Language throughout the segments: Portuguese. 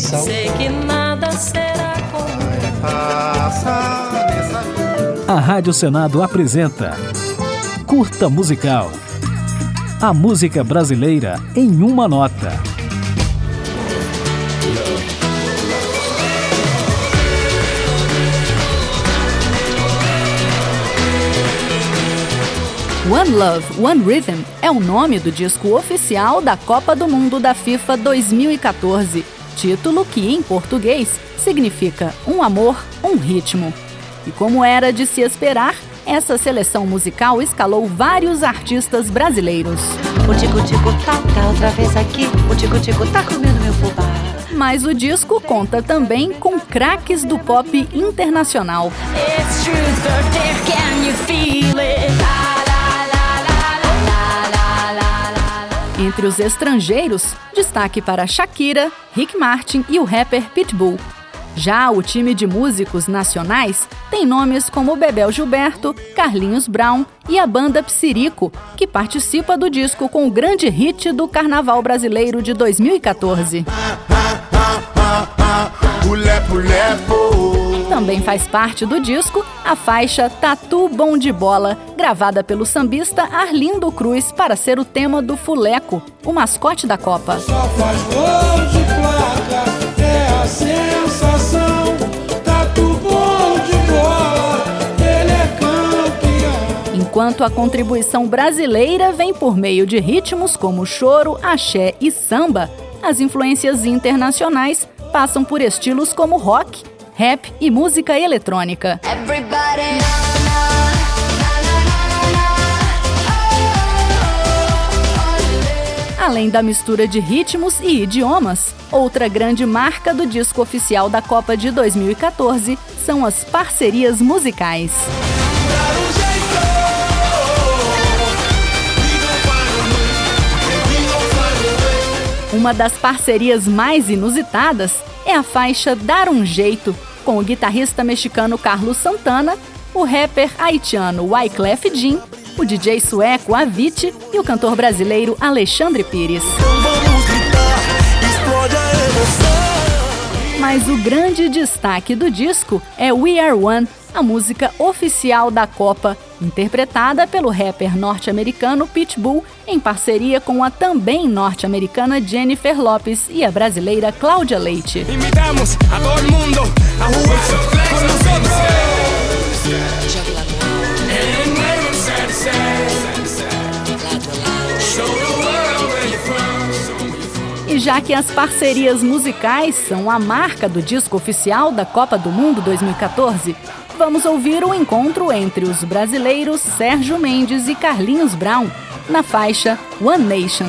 coração. Sei que nada será como A Rádio Senado apresenta Curta Musical. A música brasileira em uma nota. One Love, One Rhythm é o nome do disco oficial da Copa do Mundo da FIFA 2014, título que, em português, significa Um Amor, Um Ritmo. E como era de se esperar, essa seleção musical escalou vários artistas brasileiros. O tico-tico tá outra vez aqui, o tico-tico tá comendo meu fubá. Mas o disco conta também com craques do pop internacional. It's truth or dare, can you feel it? Entre os estrangeiros, destaque para Shakira, Rick Martin e o rapper Pitbull. Já o time de músicos nacionais tem nomes como Bebel Gilberto, Carlinhos Brown e a banda Psirico, que participa do disco com o grande hit do Carnaval Brasileiro de 2014. Também faz parte do disco a faixa Tatu Bom de Bola, gravada pelo sambista Arlindo Cruz para ser o tema do Fuleco, o mascote da Copa. Só faz gol de placa, é a sensação. Tatu bom de bola, ele é campeão. Enquanto a contribuição brasileira vem por meio de ritmos como choro, axé e samba, as influências internacionais passam por estilos como rock, rap e música eletrônica. Além da mistura de ritmos e idiomas, outra grande marca do disco oficial da Copa de 2014 são as parcerias musicais. Uma das parcerias mais inusitadas é a faixa Dar um Jeito, com o guitarrista mexicano Carlos Santana, o rapper haitiano Wyclef Jean, o DJ sueco Avicii e o cantor brasileiro Alexandre Pires. Mas o grande destaque do disco é We Are One, a música oficial da Copa, interpretada pelo rapper norte-americano Pitbull em parceria com a também norte-americana Jennifer Lopez e a brasileira Cláudia Leite. Invitamos a todo mundo a jugar com nosotros. E já que as parcerias musicais são a marca do disco oficial da Copa do Mundo 2014, vamos ouvir o encontro entre os brasileiros Sérgio Mendes e Carlinhos Brown, na faixa One Nation.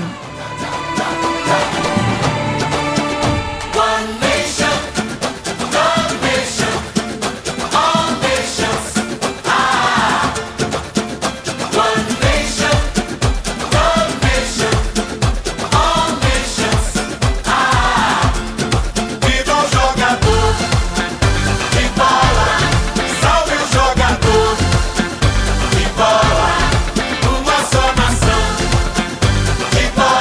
Uma só nação, de bola.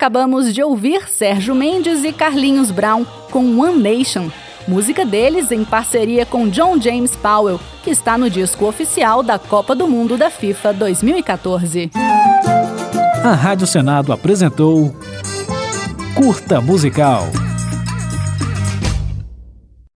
acabamos de ouvir Sérgio Mendes e Carlinhos Brown com One Nation, música deles em parceria com John James Powell, que está no disco oficial da Copa do Mundo da FIFA 2014. A Rádio Senado apresentou Curta Musical.